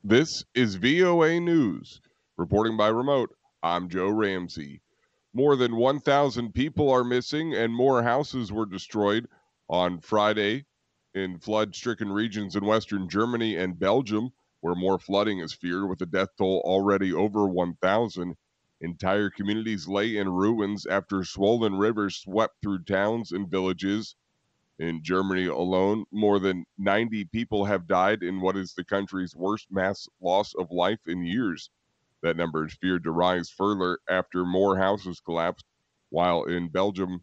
This is VOA News. Reporting by remote, I'm Joe Ramsey. More than 1,000 people are missing and more houses were destroyed on Friday in flood stricken regions in Western Germany and Belgium, where more flooding is feared, with the death toll already over 1,000. Entire communities lay in ruins after swollen rivers swept through towns and villages. In Germany alone, more than 90 people have died in what is the country's worst mass loss of life in years. That number is feared to rise further after more houses collapsed, while in Belgium,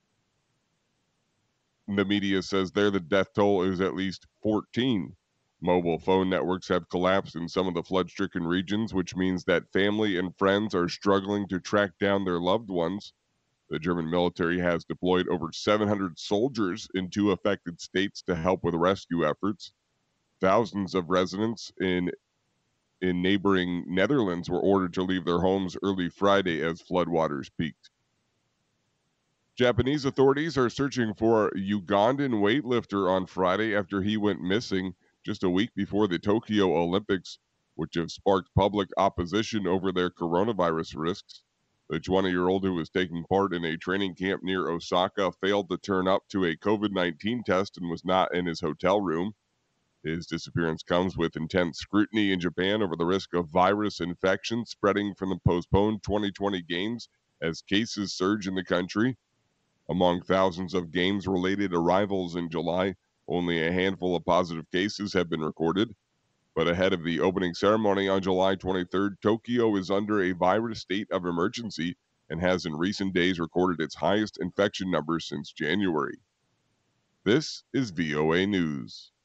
the media says there the death toll is at least 14. Mobile phone networks have collapsed in some of the flood stricken regions, which means that family and friends are struggling to track down their loved ones. The German military has deployed over 700 soldiers in two affected states to help with rescue efforts. Thousands of residents in neighboring Netherlands were ordered to leave their homes early Friday as floodwaters peaked. Japanese authorities are searching for a Ugandan weightlifter on Friday after he went missing just a week before the Tokyo Olympics, which have sparked public opposition over their coronavirus risks. The 20-year-old who was taking part in a training camp near Osaka failed to turn up to a COVID 19 test and was not in his hotel room. His disappearance comes with intense scrutiny in Japan over the risk of virus infection spreading from the postponed 2020 games as cases surge in the country. Among thousands of games related arrivals in July, only a handful of positive cases have been recorded. But ahead of the opening ceremony on July 23rd, Tokyo is under a virus state of emergency and has in recent days recorded its highest infection numbers since January. This is VOA News.